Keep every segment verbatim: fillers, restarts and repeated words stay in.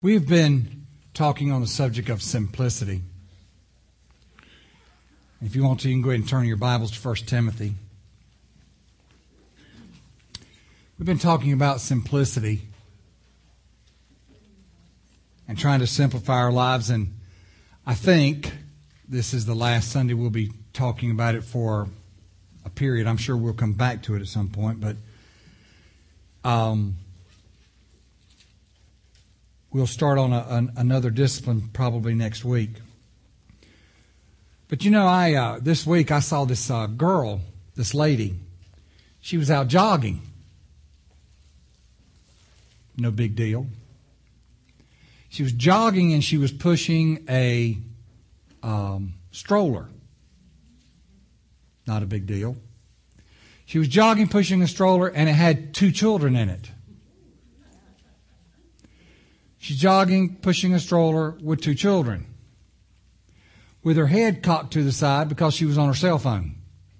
We've been talking on the subject of simplicity. If you want to, you can go ahead and turn your Bibles to First Timothy. We've been talking about simplicity and trying to simplify our lives, and I think this is the last Sunday we'll be talking about it for a period. I'm sure we'll come back to it at some point, but um, we'll start on a, an, another discipline probably next week. But you know, I uh, this week I saw this uh, girl, this lady. She was out jogging. No big deal. She was jogging and she was pushing a um, stroller. Not a big deal. She was jogging, pushing a stroller, and it had two children in it. She's jogging, pushing a stroller with two children, with her head cocked to the side because she was on her cell phone.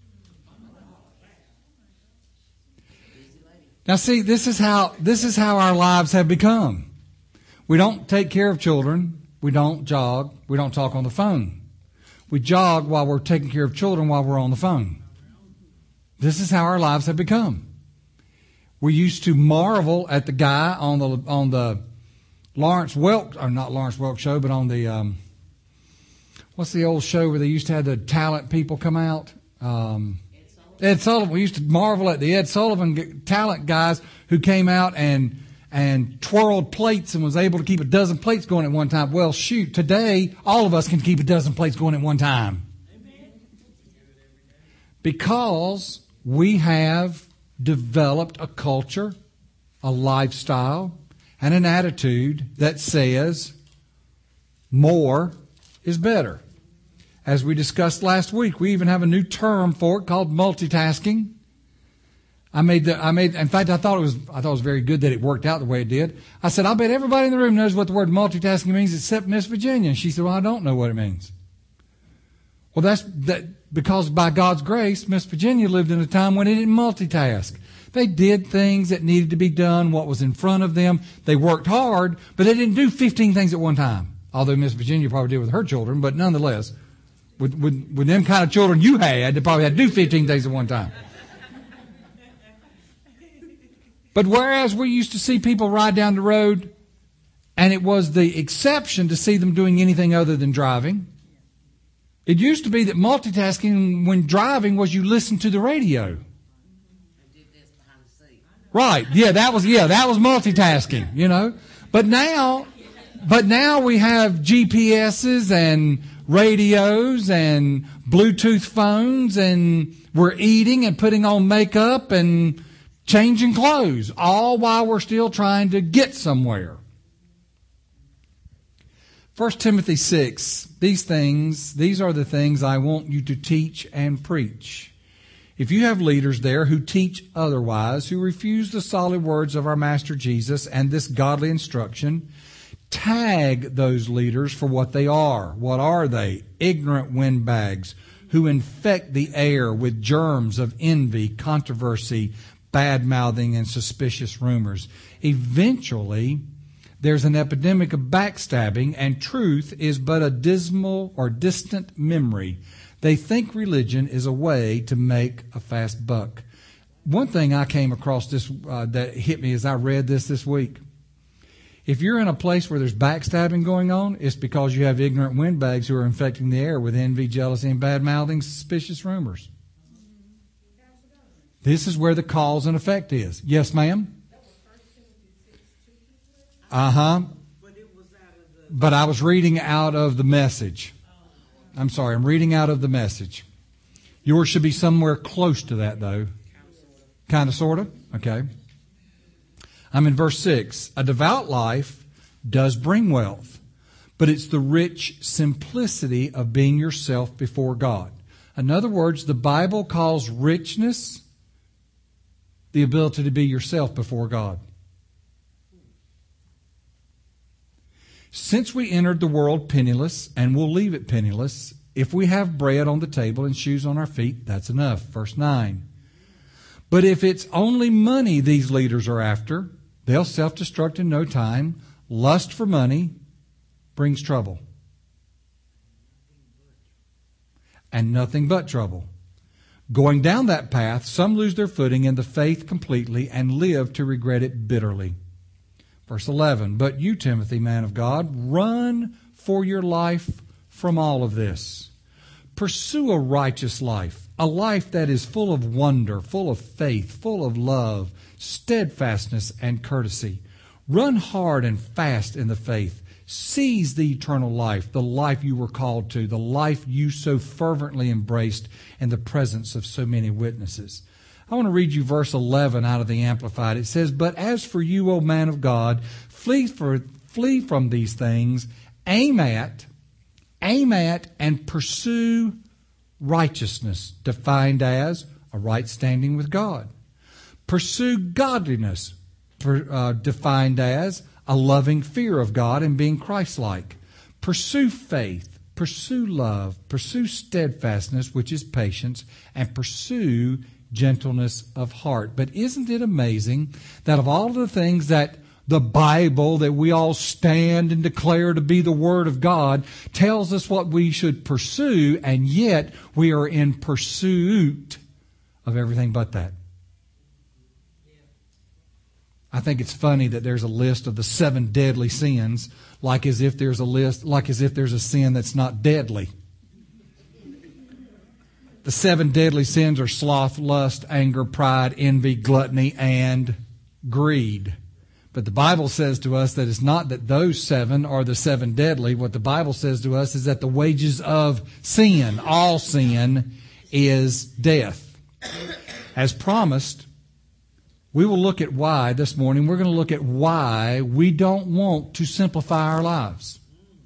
Now see, this is how, this is how our lives have become. We don't take care of children. We don't jog. We don't talk on the phone. We jog while we're taking care of children while we're on the phone. This is how our lives have become. We used to marvel at the guy on the, on the Lawrence Welk, or not Lawrence Welk show, but on the, um, what's the old show where they used to have the talent people come out? Um, Ed Sullivan. Ed Sullivan. We used to marvel at the Ed Sullivan talent guys who came out and and twirled plates and was able to keep a dozen plates going at one time. Well, shoot, today all of us can keep a dozen plates going at one time. Amen. Because we have developed a culture, a lifestyle, and an attitude that says more is better. As we discussed last week, we even have a new term for it called multitasking. I made the, I made, in fact, I thought it was, I thought it was very good that it worked out the way it did. I said, I bet everybody in the room knows what the word multitasking means except Miss Virginia. And she said, well, I don't know what it means. Well, that's that because by God's grace, Miss Virginia lived in a time when they didn't multitask. They did things that needed to be done, what was in front of them. They worked hard, but they didn't do fifteen things at one time. Although Miss Virginia probably did with her children, but nonetheless, with, with, with them kind of children you had, they probably had to do fifteen things at one time. But whereas we used to see people ride down the road, and it was the exception to see them doing anything other than driving, it used to be that multitasking when driving was you listen to the radio. Right. Yeah, that was, yeah, that was multitasking, you know. But now, but now we have G P S's and radios and Bluetooth phones, and we're eating and putting on makeup and changing clothes, all while we're still trying to get somewhere. First Timothy six, these things, these are the things I want you to teach and preach. If you have leaders there who teach otherwise, who refuse the solid words of our Master Jesus and this godly instruction, tag those leaders for what they are. What are they? Ignorant windbags who infect the air with germs of envy, controversy, bad-mouthing, and suspicious rumors. Eventually, there's an epidemic of backstabbing, and truth is but a dismal or distant memory. They think religion is a way to make a fast buck. One thing I came across this uh, that hit me as I read this this week. If you're in a place where there's backstabbing going on, it's because you have ignorant windbags who are infecting the air with envy, jealousy, and bad-mouthing, suspicious rumors. This is where the cause and effect is. Yes, ma'am? Uh-huh. But I was reading out of the Message. I'm sorry, I'm reading out of the Message. Yours should be somewhere close to that, though. Kind of, sort of? Okay. I'm in verse six. A devout life does bring wealth, but it's the rich simplicity of being yourself before God. In other words, the Bible calls richness the ability to be yourself before God. Since we entered the world penniless and will leave it penniless, if we have bread on the table and shoes on our feet, that's enough. Verse nine. But if it's only money these leaders are after, they'll self-destruct in no time, Lust for money brings trouble. And nothing but trouble. Going down that path, some lose their footing in the faith completely and live to regret it bitterly. Verse eleven, but you, Timothy, man of God, run for your life from all of this. Pursue a righteous life, a life that is full of wonder, full of faith, full of love, steadfastness, and courtesy. Run hard and fast in the faith. Seize the eternal life, the life you were called to, the life you so fervently embraced in the presence of so many witnesses. I want to read you verse eleven out of the Amplified. It says, but as for you, O man of God, flee, for, flee from these things, aim at, aim at and pursue righteousness, defined as a right standing with God. Pursue godliness, for, uh, defined as a loving fear of God and being Christ-like. Pursue faith, pursue love, pursue steadfastness, which is patience, and pursue gentleness of heart. But isn't it amazing that of all the things that the Bible, that we all stand and declare to be the Word of God, tells us what we should pursue, and yet we are in pursuit of everything but that? I think it's funny that there's a list of the seven deadly sins, like as if there's a list, like as if there's a sin that's not deadly. The seven deadly sins are sloth, lust, anger, pride, envy, gluttony, and greed. But the Bible says to us that it's not that those seven are the seven deadly. What the Bible says to us is that the wages of sin, all sin, is death. As promised, we will look at why this morning. We're going to look at why we don't want to simplify our lives.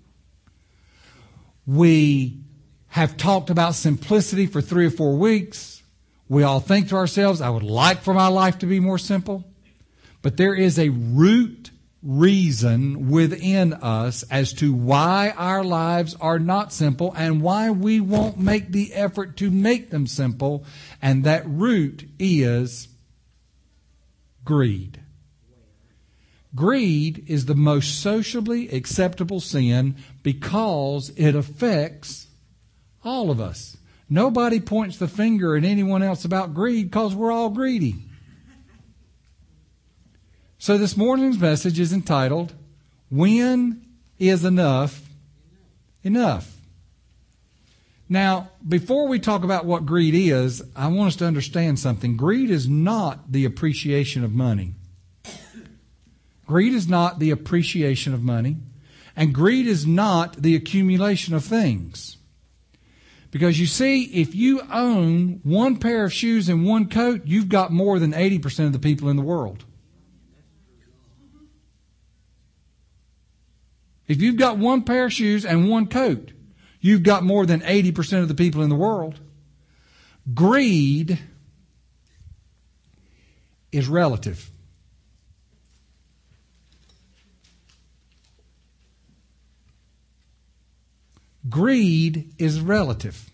We have talked about simplicity for three or four weeks. We all think to ourselves, I would like for my life to be more simple. But there is a root reason within us as to why our lives are not simple and why we won't make the effort to make them simple. And that root is greed. Greed is the most socially acceptable sin because it affects all of us. Nobody points the finger at anyone else about greed because we're all greedy. So this morning's message is entitled, When is Enough Enough? Now, before we talk about what greed is, I want us to understand something. Greed is not the appreciation of money. Greed is not the appreciation of money. And greed is not the accumulation of things. Because you see, if you own one pair of shoes and one coat, you've got more than eighty percent of the people in the world. If you've got one pair of shoes and one coat, you've got more than eighty percent of the people in the world. Greed is relative. Greed is relative.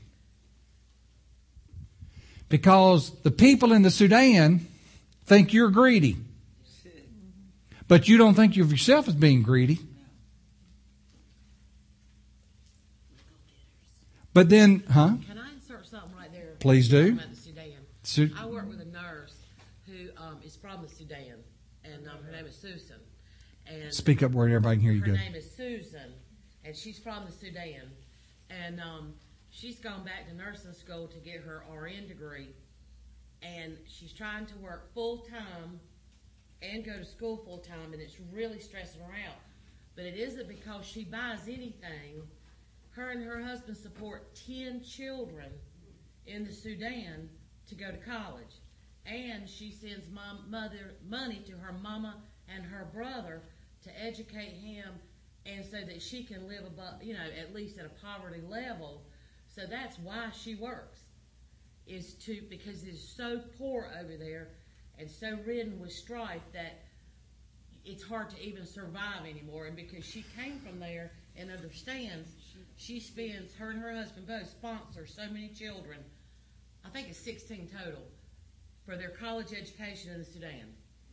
Because the people in the Sudan think you're greedy. But you don't think of yourself as being greedy. But then, huh? Can I insert something right there? Please do. About the Sudan. Su- I work with a nurse who um, is from the Sudan, and um, her name is Susan. And Speak up where everybody can hear you her good. name is Susan, and she's from the Sudan. And um, she's gone back to nursing school to get her R N degree, and she's trying to work full time and go to school full time, and it's really stressing her out. But it isn't because she buys anything. Her and her husband support ten children in the Sudan to go to college. And she sends mom, mother money to her mama and her brother to educate him, and so that she can live above, you know, at least at a poverty level. So that's why she works, is to, because it's so poor over there and so ridden with strife that it's hard to even survive anymore. And because she came from there and understands, she spends, her and her husband both sponsor so many children, I think it's sixteen total, for their college education in the Sudan.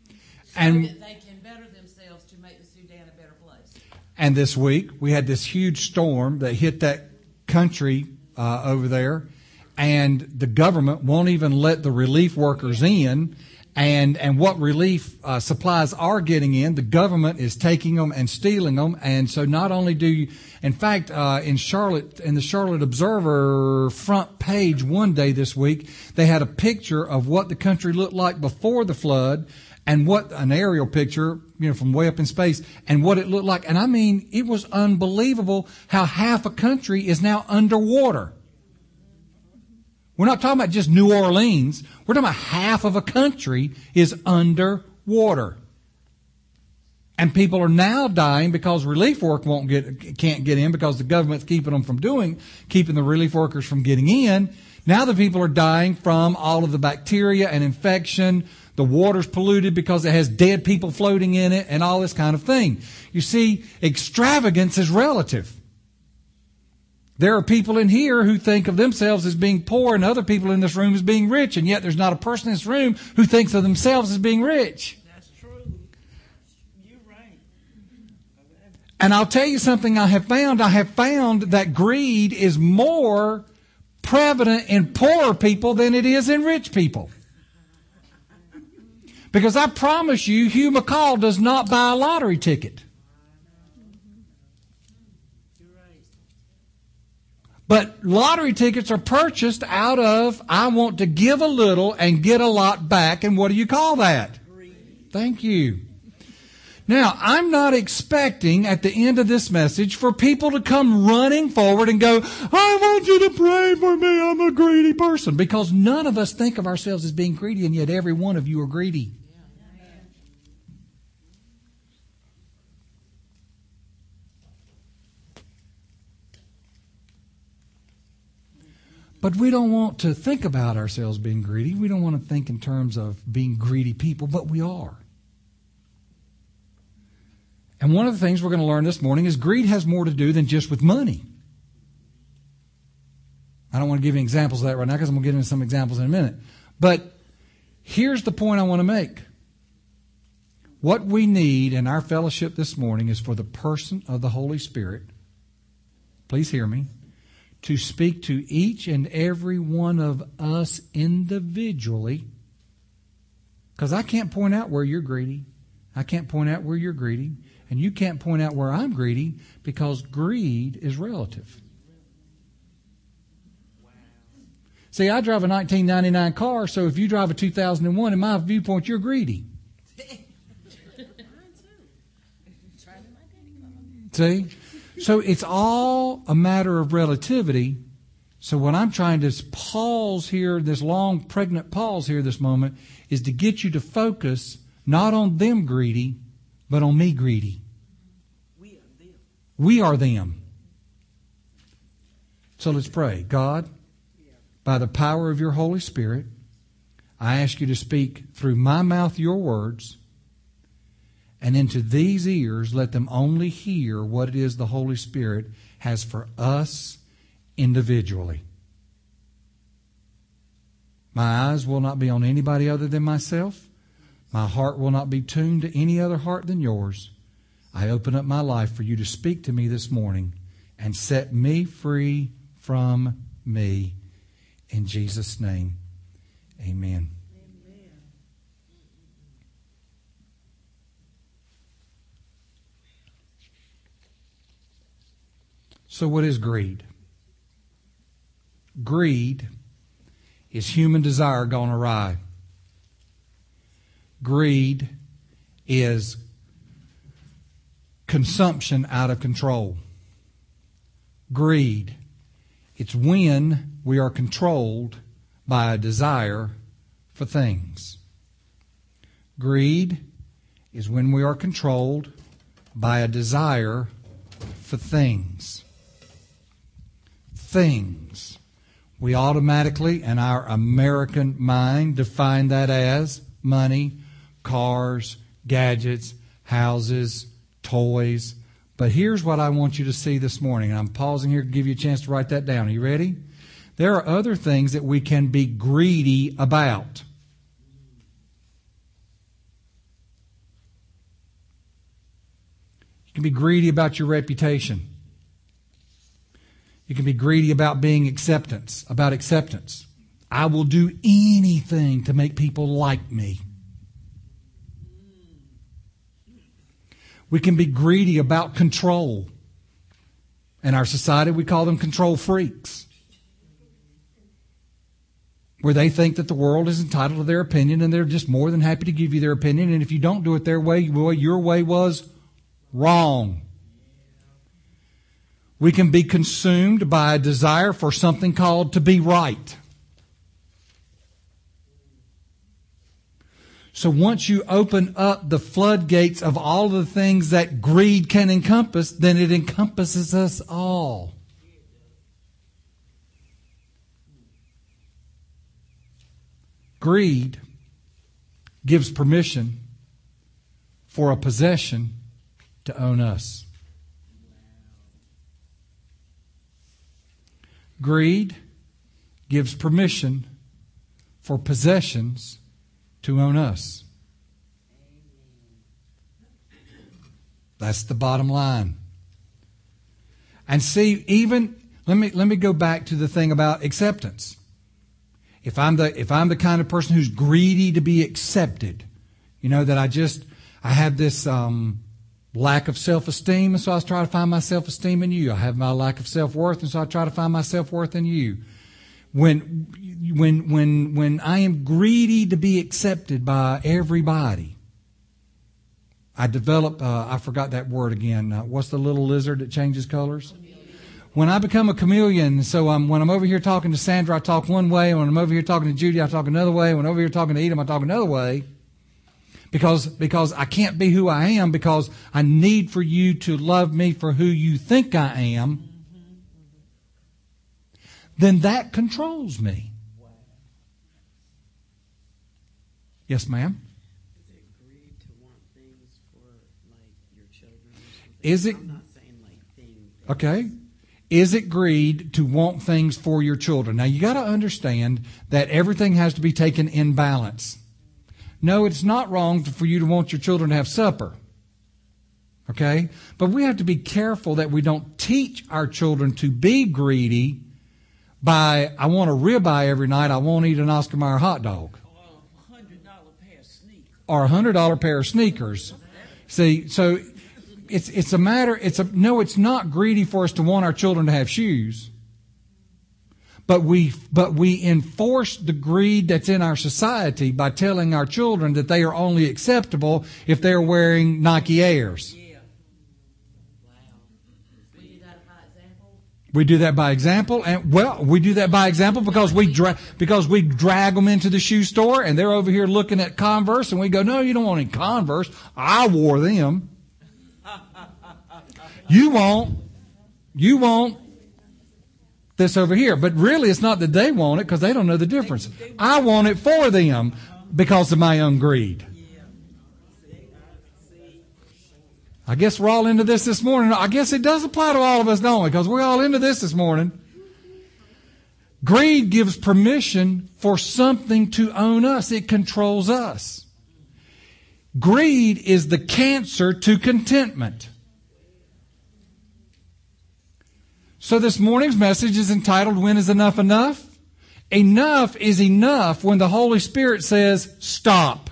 so And that they can better themselves to make the Sudan a better place. And this week we had this huge storm that hit that country uh, over there, and the government won't even let the relief workers in. And and what relief uh, supplies are getting in, the government is taking them and stealing them. And so not only do you, in fact, uh, in Charlotte, in the Charlotte Observer front page one day this week, they had a picture of what the country looked like before the flood, and what an aerial picture, you know, from way up in space, and what it looked like. And I mean, it was unbelievable how half a country is now underwater. We're not talking about just New Orleans. We're talking about half of a country is underwater. And people are now dying because relief work won't get, can't get in because the government's keeping them from doing, keeping the relief workers from getting in. Now the people are dying from all of the bacteria and infection. The water's polluted because it has dead people floating in it and all this kind of thing. You see, extravagance is relative. There are people in here who think of themselves as being poor and other people in this room as being rich, and yet there's not a person in this room who thinks of themselves as being rich. That's true. You're right. And I'll tell you something I have found. I have found that greed is more prevalent in poorer people than it is in rich people. Because I promise you, Hugh McCall does not buy a lottery ticket. But lottery tickets are purchased out of, I want to give a little and get a lot back. And what do you call that? Greed. Thank you. Now, I'm not expecting at the end of this message for people to come running forward and go, I want you to pray for me, I'm a greedy person. Because none of us think of ourselves as being greedy, and yet every one of you are greedy. But we don't want to think about ourselves being greedy. We don't want to think in terms of being greedy people, but we are. And one of the things we're going to learn this morning is greed has more to do than just with money. I don't want to give you examples of that right now because I'm going to get into some examples in a minute. But here's the point I want to make. What we need in our fellowship this morning is for the person of the Holy Spirit, please hear me, to speak to each and every one of us individually. Because I can't point out where you're greedy. I can't point out where you're greedy. And you can't point out where I'm greedy, because greed is relative. Wow. See, I drive a nineteen ninety-nine car, so if you drive a two thousand one, in my viewpoint, you're greedy. See? So it's all a matter of relativity. So what I'm trying to pause here, this long pregnant pause here this moment, is to get you to focus not on them greedy, but on me greedy. We are them. We are them. So let's pray. God, by the power of your Holy Spirit, I ask you to speak through my mouth your words, and into these ears, let them only hear what it is the Holy Spirit has for us individually. My eyes will not be on anybody other than myself. My heart will not be tuned to any other heart than yours. I open up my life for you to speak to me this morning and set me free from me. In Jesus' name, amen. So what is greed? Greed is human desire gone awry. Greed is consumption out of control. Greed, it's when we are controlled by a desire for things. Greed is when we are controlled by a desire for things. Things. We automatically, in our American mind, define that as money, cars, gadgets, houses, toys. But here's what I want you to see this morning. And I'm pausing here to give you a chance to write that down. Are you ready? There are other things that we can be greedy about. can be greedy about your reputation. You can be greedy about being acceptance, about acceptance. I will do anything to make people like me. We can be greedy about control. In our society, we call them control freaks, where they think that the world is entitled to their opinion and they're just more than happy to give you their opinion. And if you don't do it their way, well, your way was wrong. We can be consumed by a desire for something called to be right. So once you open up the floodgates of all of the things that greed can encompass, then it encompasses us all. Greed gives permission for a possession to own us. Greed gives permission for possessions to own us. That's the bottom line. And see, even let me let me go back to the thing about acceptance. If I'm the if I'm the kind of person who's greedy to be accepted, you know, that I just I have this um, lack of self-esteem, and so I try to find my self-esteem in you. I have my lack of self-worth, and so I try to find my self-worth in you. When when when when I am greedy to be accepted by everybody, I develop. Uh, I forgot that word again. Uh, what's the little lizard that changes colors? When I become a chameleon, so I'm, when I'm over here talking to Sandra, I talk one way. When I'm over here talking to Judy, I talk another way. When I'm over here talking to Edom, I talk another way. Because because I can't be who I am, because I need for you to love me for who you think I am. Then that controls me. Yes, ma'am? Is it greed to want things for, like, your children? Is it? I'm not saying, like, things. Okay. Is it greed to want things for your children? Now, you got to understand that everything has to be taken in balance. No, it's not wrong for you to want your children to have supper. Okay? But we have to be careful that we don't teach our children to be greedy by, I want a ribeye every night, I won't eat an Oscar Mayer hot dog. Or a hundred dollar pair of sneakers. Or a hundred dollar pair of sneakers. See, so it's it's a matter, it's a no, it's not greedy for us to want our children to have shoes. But we but we enforce the greed that's in our society by telling our children that they are only acceptable if they're wearing Nike Airs. Yeah. Wow. We do that by example. We do that by example, and well, we do that by example because we dra- because we drag them into the shoe store, and they're over here looking at Converse, and we go, "No, you don't want any Converse. I wore them. You won't. You won't." This over here. But really, it's not that they want it, because they don't know the difference. I want it for them because of my own greed. I guess we're all into this this morning. I guess it does apply to all of us, don't we? Because we're all into this this morning. Greed gives permission for something to own us. It controls us. Greed is the cancer to contentment. So this morning's message is entitled, When is Enough Enough? Enough is enough when the Holy Spirit says, stop.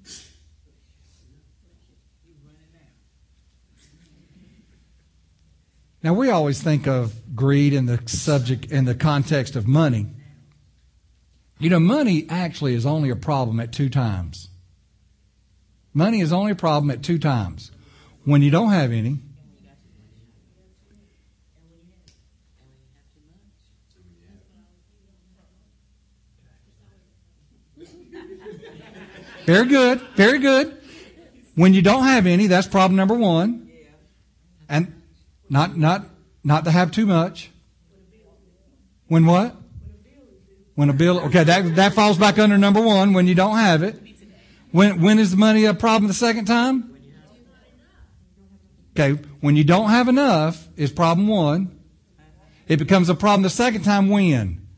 Now we always think of greed in the subject, in the context of money. You know, money actually is only a problem at two times. Money is only a problem at two times. When you don't have any, Very good, very good. When you don't have any, that's problem number one. And not not not to have too much. When what? When a bill, okay, that that falls back under number one, when you don't have it. When when is the money a problem the second time? Okay, when you don't have enough is problem one. It becomes a problem the second time when?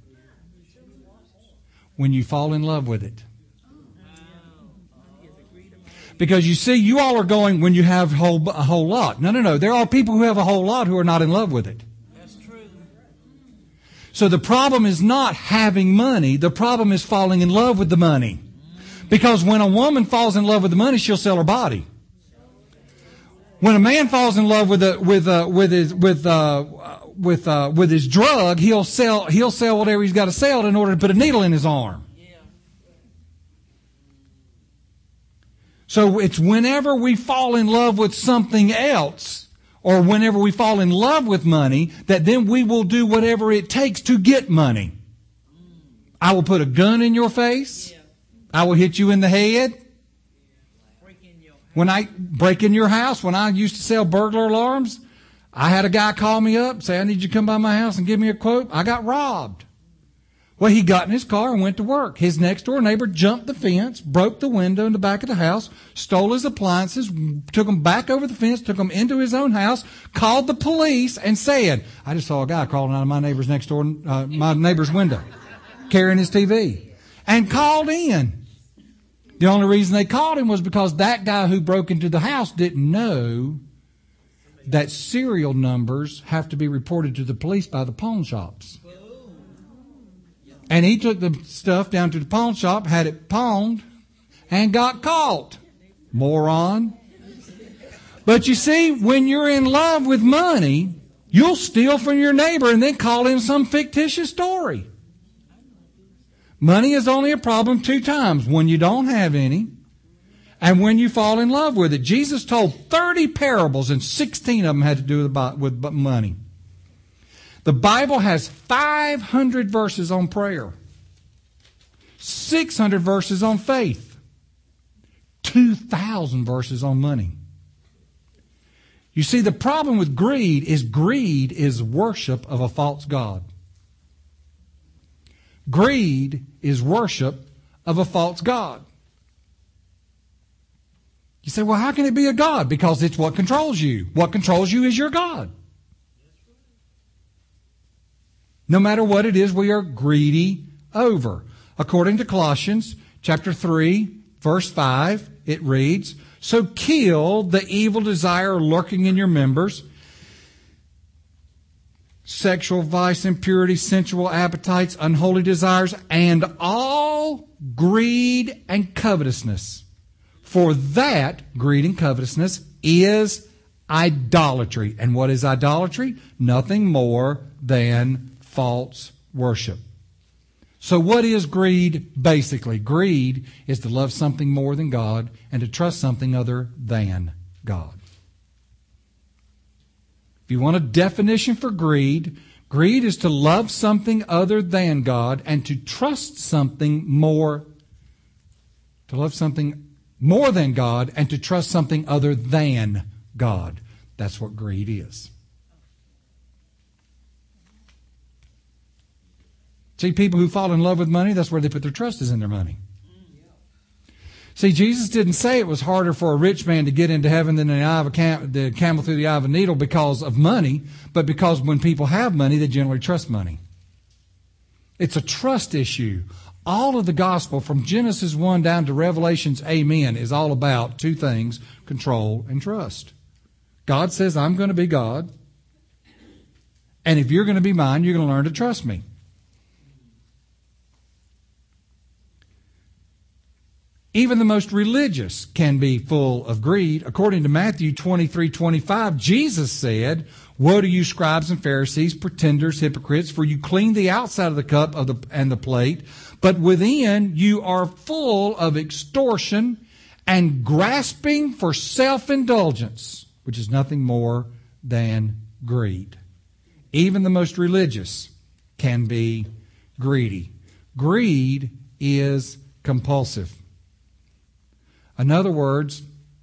When you fall in love with it. Because you see, you all are going when you have whole, a whole lot. No, no, no. There are people who have a whole lot who are not in love with it. That's true. So the problem is not having money. The problem is falling in love with the money. Because when a woman falls in love with the money, she'll sell her body. When a man falls in love with a, with uh, with his with uh, with uh, with his drug, he'll sell he'll sell whatever he's got to sell in order to put a needle in his arm. So it's whenever we fall in love with something else, or whenever we fall in love with money, that then we will do whatever it takes to get money. I will put a gun in your face. I will hit you in the head. When I break in your house, when I used to sell burglar alarms, I had a guy call me up, say, I need you to come by my house and give me a quote. I got robbed. Well, he got in his car and went to work. His next door neighbor jumped the fence, broke the window in the back of the house, stole his appliances, took them back over the fence, took them into his own house, called the police and said, I just saw a guy crawling out of my neighbor's next door, uh, my neighbor's window, carrying his T V, and called in. The only reason they called him was because that guy who broke into the house didn't know that serial numbers have to be reported to the police by the pawn shops. And he took the stuff down to the pawn shop, had it pawned, and got caught. Moron. But you see, when you're in love with money, you'll steal from your neighbor and then call in some fictitious story. Money is only a problem two times. When you don't have any, and when you fall in love with it. Jesus told thirty parables, and sixteen of them had to do with money. The Bible has five hundred verses on prayer, six hundred verses on faith, two thousand verses on money. You see, the problem with greed is greed is worship of a false god. Greed is worship of a false god. You say, well, how can it be a god? Because it's what controls you. What controls you is your God. No matter what it is, we are greedy over. According to Colossians chapter three, verse five, it reads, so kill the evil desire lurking in your members, sexual vice, impurity, sensual appetites, unholy desires, and all greed and covetousness. For that, greed and covetousness, is idolatry. And what is idolatry? Nothing more than false worship. So what is greed basically? Greed is to love something more than God and to trust something other than God. If you want a definition for greed, greed is to love something other than God and to trust something more, to love something more than God and to trust something other than God. That's what greed is. See, people who fall in love with money, that's where they put their trust, is in their money. See, Jesus didn't say it was harder for a rich man to get into heaven than the, eye of a cam- the camel through the eye of a needle because of money, but because when people have money, they generally trust money. It's a trust issue. All of the gospel from Genesis one down to Revelation's Amen is all about two things, control and trust. God says, I'm going to be God, and if you're going to be mine, you're going to learn to trust me. Even the most religious can be full of greed. According to Matthew twenty-three twenty-five, Jesus said, woe to you, scribes and Pharisees, pretenders, hypocrites, for you clean the outside of the cup of the, and the plate, but within you are full of extortion and grasping for self-indulgence, which is nothing more than greed. Even the most religious can be greedy. Greed is compulsive. In other words,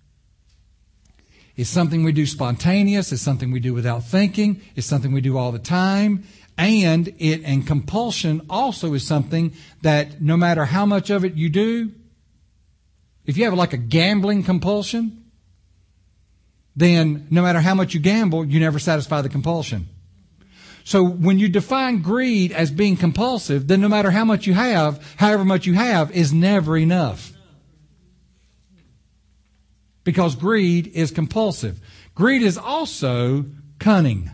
it's something we do spontaneous, it's something we do without thinking, it's something we do all the time, and it and compulsion also is something that no matter how much of it you do, if you have like a gambling compulsion, then no matter how much you gamble, you never satisfy the compulsion. So when you define greed as being compulsive, then no matter how much you have, however much you have is never enough. because greed is compulsive. Greed is also cunning.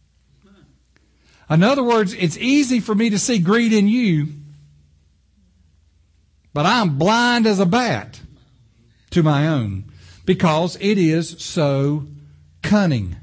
In other words, it's easy for me to see greed in you, but I'm blind as a bat to my own because it is so cunning.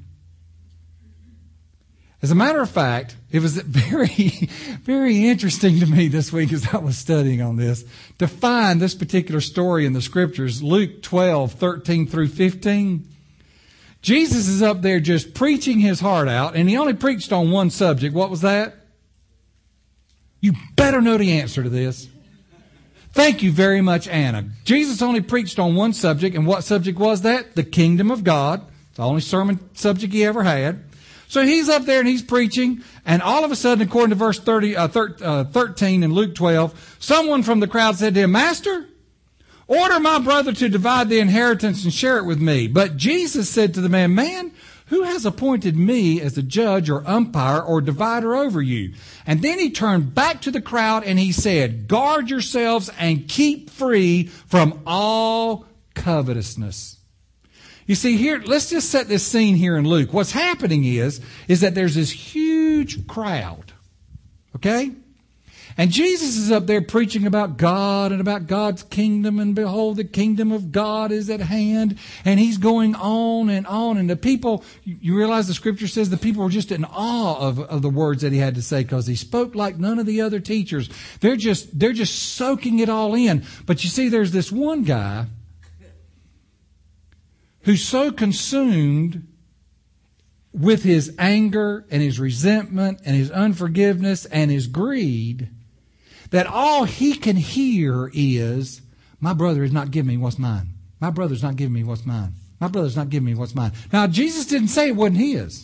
As a matter of fact, it was very, very interesting to me this week as I was studying on this to find this particular story in the scriptures, Luke twelve, thirteen through fifteen. Jesus is up there just preaching his heart out, and he only preached on one subject. What was that? You better know the answer to this. Thank you very much, Anna. Jesus only preached on one subject, and what subject was that? The kingdom of God. It's the only sermon subject he ever had. So he's up there and he's preaching, and all of a sudden, according to verse thirty, uh, thir- uh, thirteen in Luke twelve, someone from the crowd said to him, Master, order my brother to divide the inheritance and share it with me. But Jesus said to the man, Man, who has appointed me as a judge or umpire or divider over you? And then he turned back to the crowd and he said, Guard yourselves and keep free from all covetousness. You see here, let's just set this scene here in Luke. What's happening is, is that there's this huge crowd. Okay? And Jesus is up there preaching about God and about God's kingdom, and behold, the kingdom of God is at hand. And he's going on and on. And the people, you realize the scripture says the people were just in awe of, of the words that he had to say because he spoke like none of the other teachers. They're just, they're just soaking it all in. But you see, there's this one guy who's so consumed with his anger and his resentment and his unforgiveness and his greed that all he can hear is, my brother is not giving me what's mine. My brother's not giving me what's mine. My brother's not giving me what's mine. Now, Jesus didn't say it wasn't his.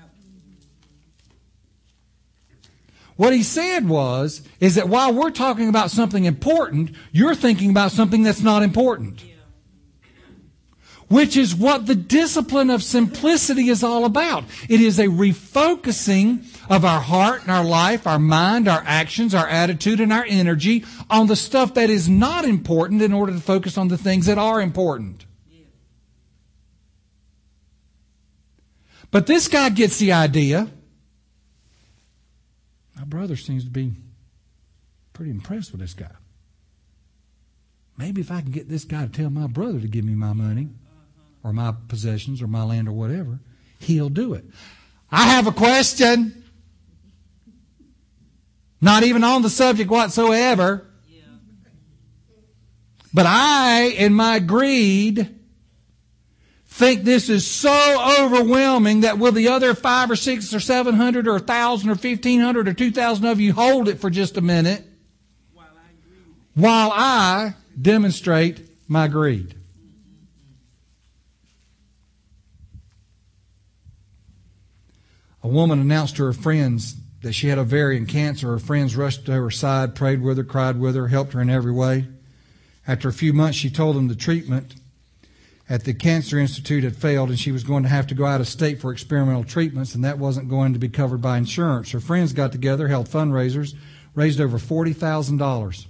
What he said was, is that while we're talking about something important, you're thinking about something that's not important. Which is what the discipline of simplicity is all about. It is a refocusing of our heart and our life, our mind, our actions, our attitude, and our energy on the stuff that is not important in order to focus on the things that are important. But this guy gets the idea. My brother seems to be pretty impressed with this guy. Maybe if I can get this guy to tell my brother to give me my money, or my possessions, or my land, or whatever, he'll do it. I have a question. Not even on the subject whatsoever. Yeah. But I, in my greed, think this is so overwhelming that will the other five or six or seven hundred or a thousand or fifteen hundred or two thousand of you hold it for just a minute while I, while I demonstrate my greed. A woman announced to her friends that she had ovarian cancer. Her friends rushed to her side, prayed with her, cried with her, helped her in every way. After a few months, she told them the treatment at the Cancer Institute had failed and she was going to have to go out of state for experimental treatments, and that wasn't going to be covered by insurance. Her friends got together, held fundraisers, raised over forty thousand dollars.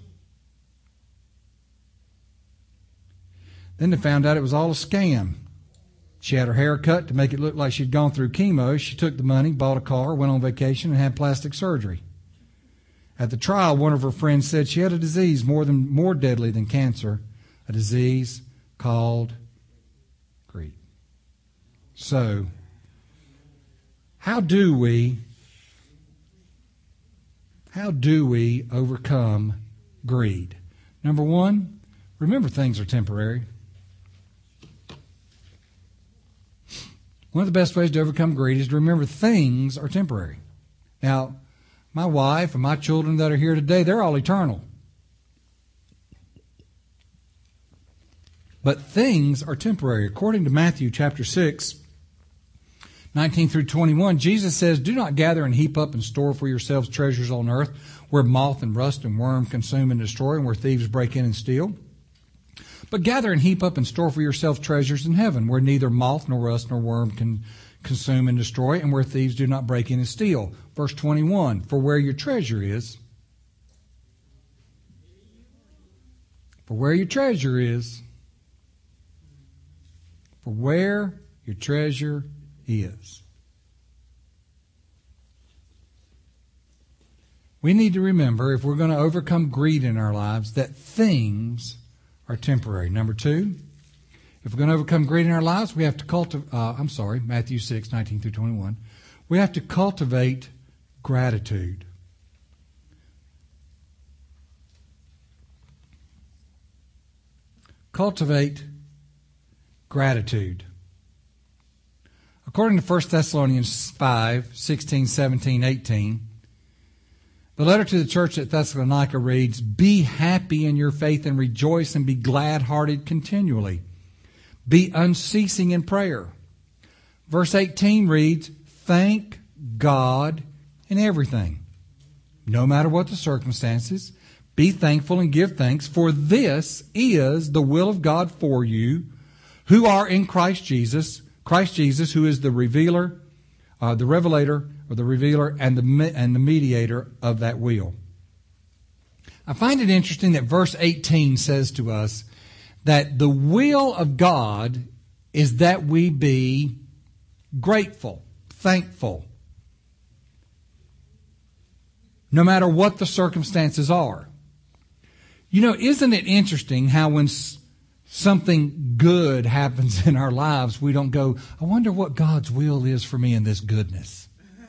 Then they found out it was all a scam. She had her hair cut to make it look like she'd gone through chemo. She took the money, bought a car, went on vacation, and had plastic surgery. At the trial, one of her friends said she had a disease more than more deadly than cancer, a disease called greed. So, how do we, how do we overcome greed? Number one, remember things are temporary. One of the best ways to overcome greed is to remember things are temporary. Now, my wife and my children that are here today, they're all eternal. But things are temporary. According to Matthew chapter six, nineteen through twenty-one, Jesus says, Do not gather and heap up and store for yourselves treasures on earth, where moth and rust and worm consume and destroy, and where thieves break in and steal. But gather and heap up and store for yourselves treasures in heaven, where neither moth nor rust nor worm can consume and destroy, and where thieves do not break in and steal. Verse twenty-one, For where your treasure is, for where your treasure is, For where your treasure is. We need to remember, if we're going to overcome greed in our lives, that things are temporary. Number two, if we're going to overcome greed in our lives, we have to cultivate, uh, I'm sorry, Matthew six, nineteen through twenty-one. We have to cultivate gratitude. Cultivate gratitude. According to First Thessalonians five, sixteen, seventeen, eighteen, the letter to the church at Thessalonica reads, "Be happy in your faith and rejoice and be glad-hearted continually. Be unceasing in prayer." Verse eighteen reads, "Thank God in everything. No matter what the circumstances, be thankful and give thanks, for this is the will of God for you, who are in Christ Jesus, Christ Jesus, who is the revealer, uh, the revelator, or the revealer and the and the mediator of that will." I find it interesting that verse eighteen says to us that the will of God is that we be grateful, thankful, no matter what the circumstances are. You know, isn't it interesting how when something good happens in our lives, we don't go, "I wonder what God's will is for me in this goodness."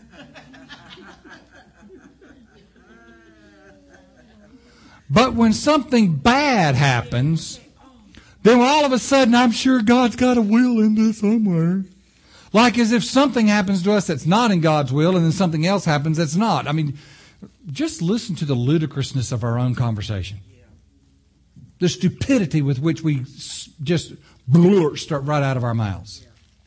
But when something bad happens, then all of a sudden, I'm sure God's got a will in this somewhere. Like as if something happens to us that's not in God's will and then something else happens that's not. I mean, just listen to the ludicrousness of our own conversation. The stupidity with which we just blurt start right out of our mouths.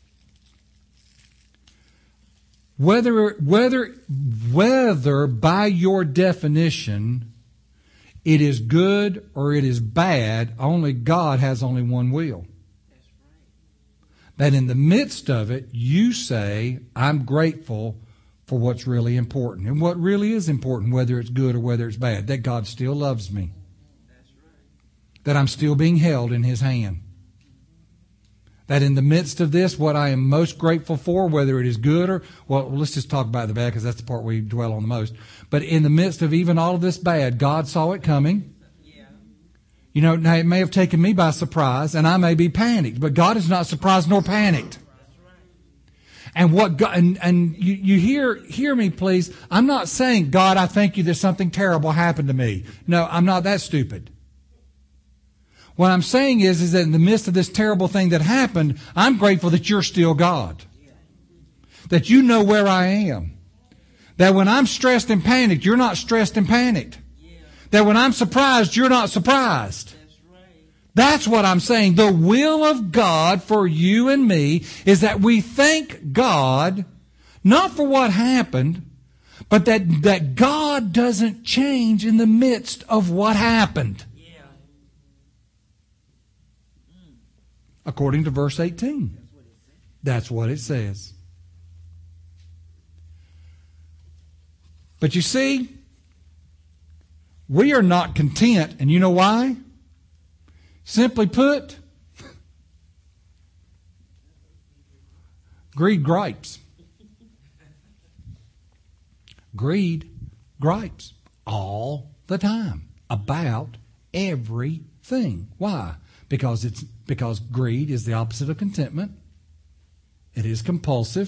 Whether, whether, whether by your definition it is good or it is bad, only God has only one will. That's right. That in the midst of it, you say, "I'm grateful for what's really important." And what really is important, whether it's good or whether it's bad, that God still loves me. That's right. That I'm still being held in His hand. That in the midst of this, what I am most grateful for, whether it is good or, well, let's just talk about the bad because that's the part we dwell on the most. But in the midst of even all of this bad, God saw it coming. Yeah. You know, now it may have taken me by surprise and I may be panicked, but God is not surprised nor panicked. That's right. And what God, and, and you, you hear, hear me please. I'm not saying, "God, I thank you that something terrible happened to me." No, I'm not that stupid. What I'm saying is, is that in the midst of this terrible thing that happened, I'm grateful that you're still God. That you know where I am. That when I'm stressed and panicked, you're not stressed and panicked. Yeah. That when I'm surprised, you're not surprised. That's right. That's what I'm saying. The will of God for you and me is that we thank God, not for what happened, but that, that God doesn't change in the midst of what happened. According to verse eighteen. That's what it says. But you see, we are not content. And you know why? Simply put, greed gripes. Greed gripes all the time about everything. Why? Because it's because greed is the opposite of contentment. It is compulsive.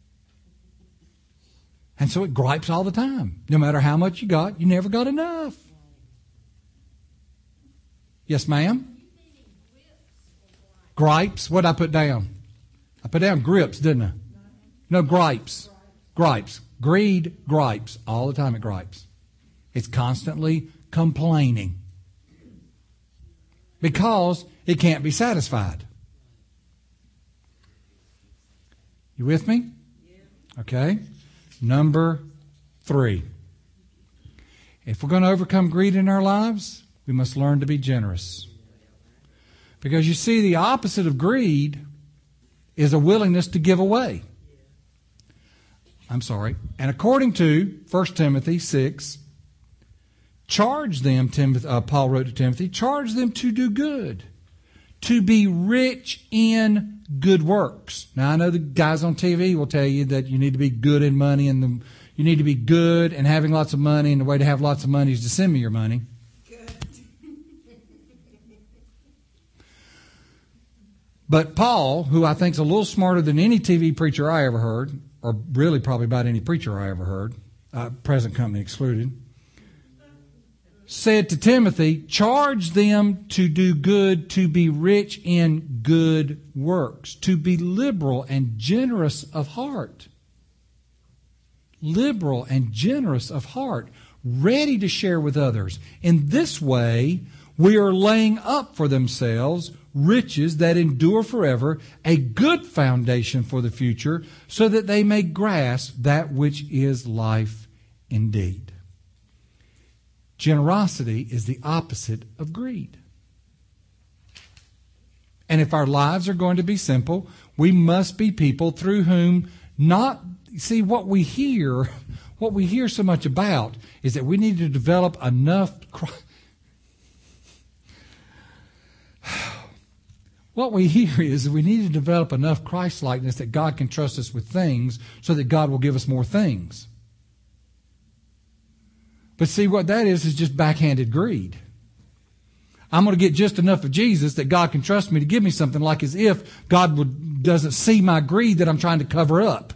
And so it gripes all the time. No matter how much you got, you never got enough. Yes, ma'am? Gripes. What did I put down? I put down grips, didn't I? No, gripes. Gripes. Greed gripes. All the time it gripes. It's constantly complaining. Because it can't be satisfied. You with me? Okay. Number three. If we're going to overcome greed in our lives, we must learn to be generous. Because you see, the opposite of greed is a willingness to give away. I'm sorry. And according to First Timothy six, charge them, Timothy, uh, Paul wrote to Timothy, charge them to do good, to be rich in good works. Now, I know the guys on T V will tell you that you need to be good in money, and the, you need to be good and having lots of money, and the way to have lots of money is to send me your money. But Paul, who I think is a little smarter than any T V preacher I ever heard, or really probably about any preacher I ever heard, uh, present company excluded, said to Timothy, charge them to do good, to be rich in good works, to be liberal and generous of heart. Liberal and generous of heart, ready to share with others. In this way, we are laying up for themselves riches that endure forever, a good foundation for the future, so that they may grasp that which is life indeed. Generosity is the opposite of greed. And if our lives are going to be simple, we must be people through whom not, see, what we hear, what we hear so much about is that we need to develop enough. What we hear is that we need to develop enough Christ-likeness that God can trust us with things so that God will give us more things. But see, what that is is just backhanded greed. I'm going to get just enough of Jesus that God can trust me to give me something, like as if God would, doesn't see my greed that I'm trying to cover up.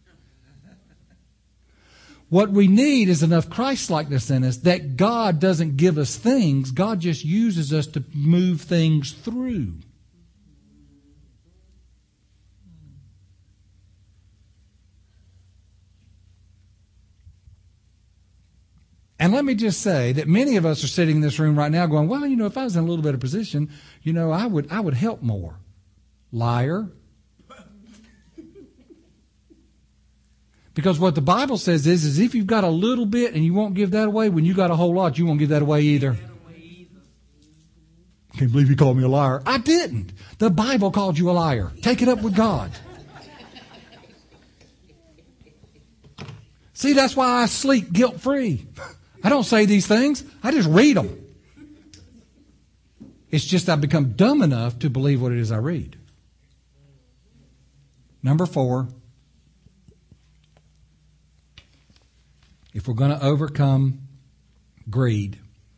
What we need is enough Christ-likeness in us that God doesn't give us things. God just uses us to move things through. And let me just say that many of us are sitting in this room right now going, well, you know, if I was in a little better position, you know, I would I would help more. Liar. Because what the Bible says is, is if you've got a little bit and you won't give that away, when you got a whole lot, you won't give that away either. Can't believe you called me a liar. I didn't. The Bible called you a liar. Take it up with God. See, that's why I sleep guilt-free. I don't say these things. I just read them. It's just I've become dumb enough to believe what it is I read. Number four, if we're going to overcome greed,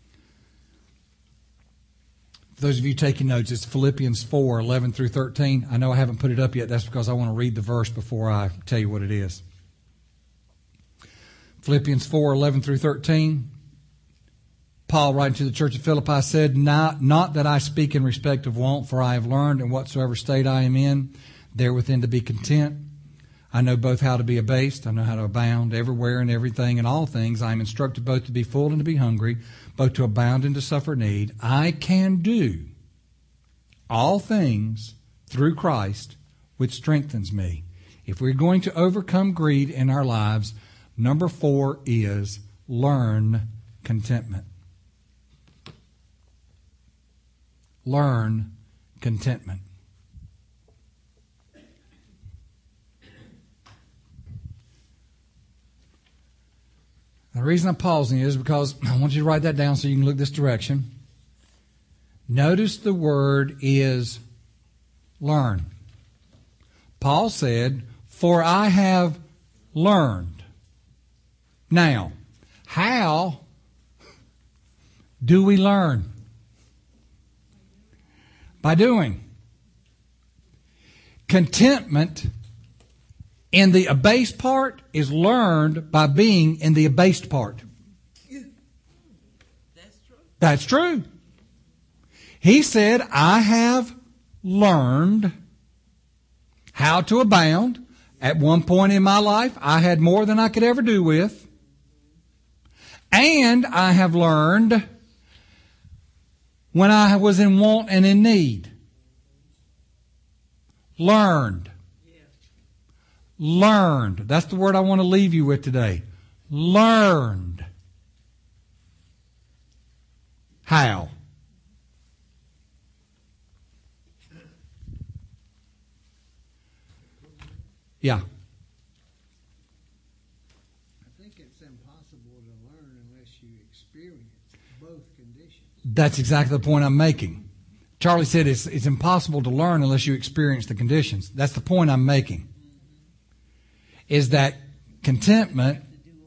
for those of you taking notes, it's Philippians four, eleven through thirteen. I know I haven't put it up yet. That's because I want to read the verse before I tell you what it is. Philippians four, eleven through thirteen. Paul, writing to the church of Philippi, said, not, not that I speak in respect of want, for I have learned in whatsoever state I am in, therewithin to be content. I know both how to be abased, I know how to abound, everywhere and everything and all things. I am instructed both to be full and to be hungry, both to abound and to suffer need. I can do all things through Christ, which strengthens me. If we're going to overcome greed in our lives, number four is learn contentment. Learn contentment. The reason I'm pausing is because I want you to write that down so you can look this direction. Notice the word is learn. Paul said, for I have learned. Now, how do we learn? By doing. Contentment in the abased part is learned by being in the abased part. That's true. That's true. He said, I have learned how to abound. At one point in my life, I had more than I could ever do with. And I have learned when I was in want and in need. Learned. Learned. That's the word I want to leave you with today. Learned. How? Yeah. I think it's impossible to learn unless you experience both conditions. That's exactly the point I'm making. Charlie said it's, it's impossible to learn unless you experience the conditions. That's the point I'm making. Is that contentment.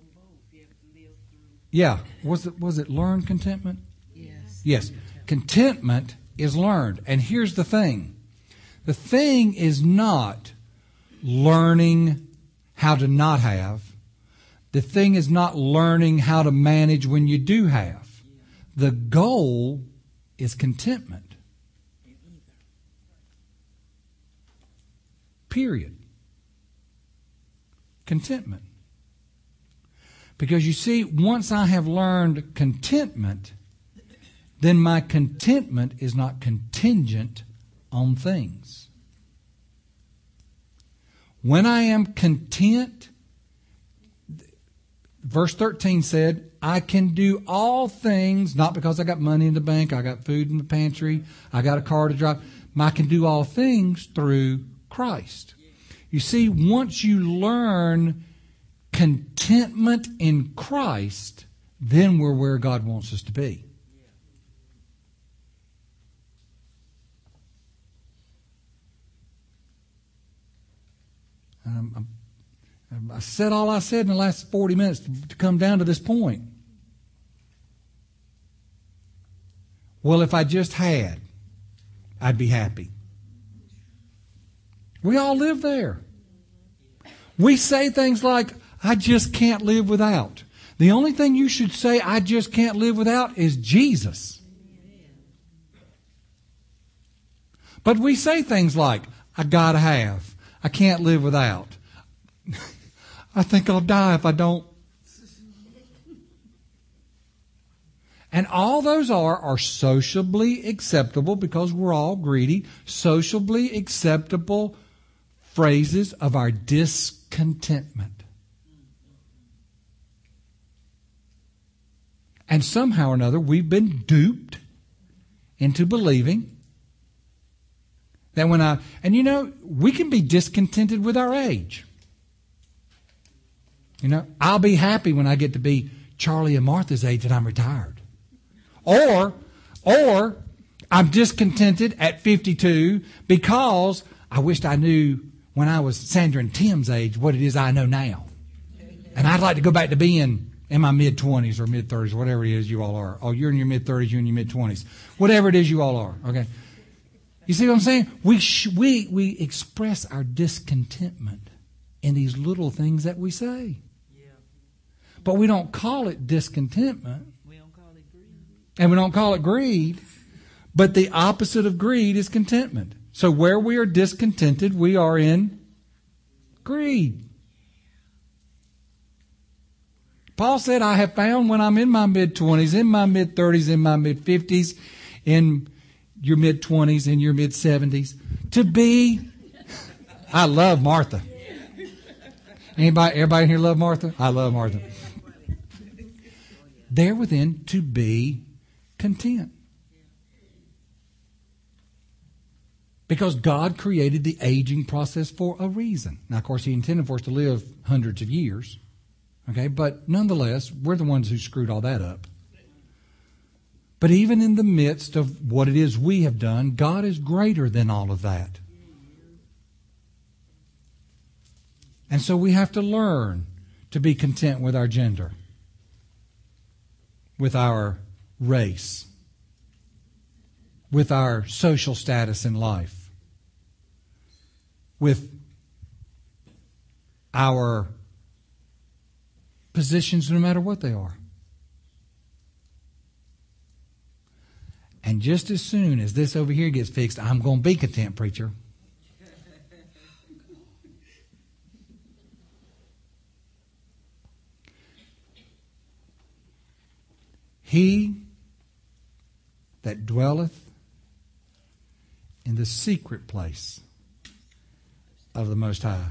Yeah. Was it, was it learned contentment? Yes. Yes. Contentment is learned. And here's the thing. The thing is not learning how to not have. The thing is not learning how to manage when you do have. The goal is contentment. Period. Contentment. Because you see, once I have learned contentment, then my contentment is not contingent on things. When I am content, verse thirteen said, I can do all things, not because I got money in the bank, I got food in the pantry, I got a car to drive. I can do all things through Christ. You see, once you learn contentment in Christ, then we're where God wants us to be. Um, I said all I said in the last forty minutes to come down to this point. Well, if I just had, I'd be happy. We all live there. We say things like, I just can't live without. The only thing you should say, I just can't live without, is Jesus. But we say things like, I gotta have. I can't live without. I think I'll die if I don't. And all those are, are sociably acceptable, because we're all greedy, sociably acceptable phrases of our discontentment. And somehow or another, we've been duped into believing that when I, and you know, we can be discontented with our age. You know, I'll be happy when I get to be Charlie and Martha's age and I'm retired. Or, or I'm discontented at fifty-two because I wished I knew when I was Sandra and Tim's age what it is I know now. And I'd like to go back to being in my mid-twenties or mid-thirties, whatever it is you all are. Oh, you're in your mid-thirties, you're in your mid-twenties. Whatever it is you all are, okay? You see what I'm saying? We sh- we we express our discontentment in these little things that we say. Yeah. But we don't call it discontentment. We don't call it greed. And we don't call it greed. But the opposite of greed is contentment. So where we are discontented, we are in greed. Paul said, I have found when I'm in my mid-twenties, in my mid-thirties, in my mid-fifties, in your mid-twenties, in your mid-seventies, to be... I love Martha. Anybody, everybody here love Martha? I love Martha. There within, to be content. Because God created the aging process for a reason. Now, of course, He intended for us to live hundreds of years. Okay, but nonetheless, we're the ones who screwed all that up. But even in the midst of what it is we have done, God is greater than all of that. And so we have to learn to be content with our gender, with our race, with our social status in life, with our positions, no matter what they are. And just as soon as this over here gets fixed, I'm going to be content, preacher. He that dwelleth in the secret place of the Most High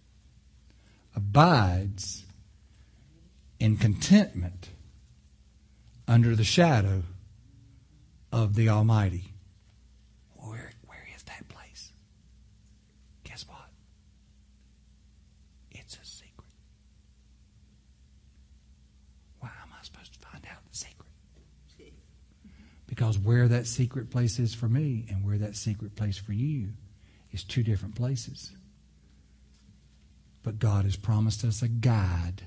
abides in contentment under the shadow of the Almighty. Where, where is that place? Guess what? It's a secret. Why am I supposed to find out the secret? Because where that secret place is for me and where that secret place for you is two different places. But God has promised us a guide,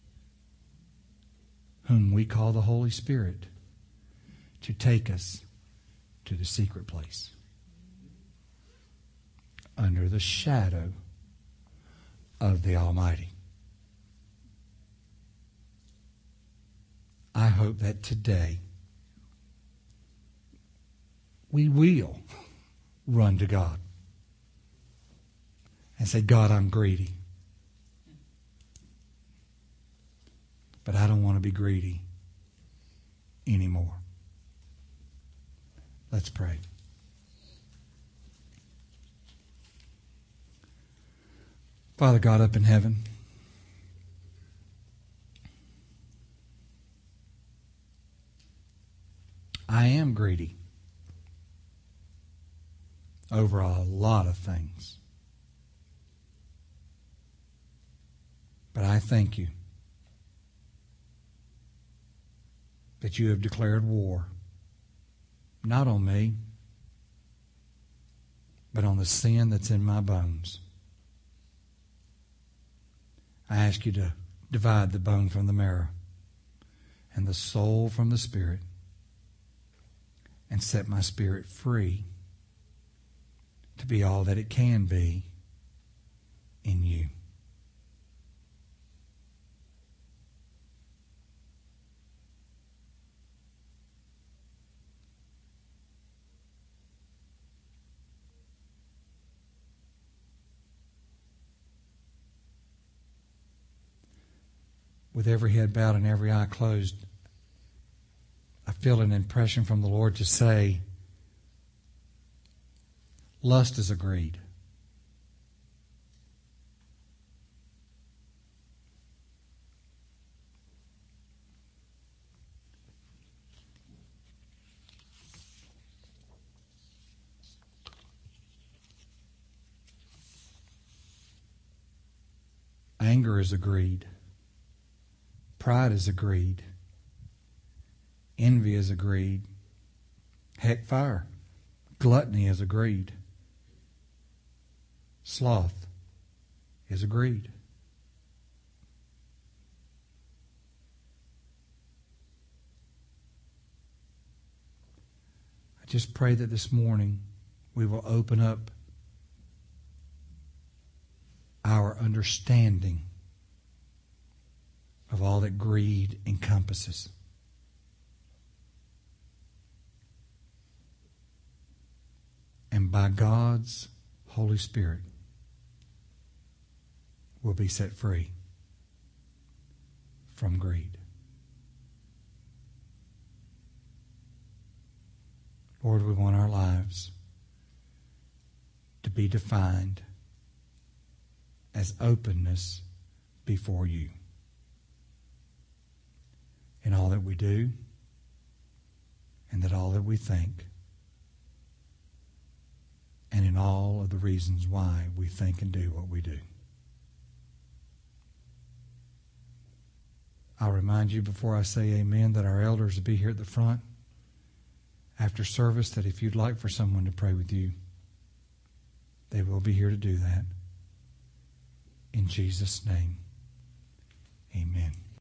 whom we call the Holy Spirit, to take us to the secret place, under the shadow of the Almighty. I hope that today we will run to God and say, God, I'm greedy. But I don't want to be greedy anymore. Let's pray. Father God up in heaven, I am greedy over a lot of things. But I thank you that you have declared war, not on me, but on the sin that's in my bones. I ask you to divide the bone from the marrow and the soul from the spirit, and set my spirit free to be all that it can be in you. With every head bowed and every eye closed, I feel an impression from the Lord to say, lust is a greed. Anger is a greed. Pride is a greed. Envy is a greed. Heck, fire. Gluttony is a greed. Sloth is a greed. I just pray that this morning we will open up our understanding of all that greed encompasses. And by God's Holy Spirit, we'll be set free from greed. Lord, we want our lives to be defined as openness before you. In all that we do, and that all that we think, and in all of the reasons why we think and do what we do. I'll remind you before I say amen that our elders will be here at the front after service, that if you'd like for someone to pray with you, they will be here to do that. In Jesus' name, amen.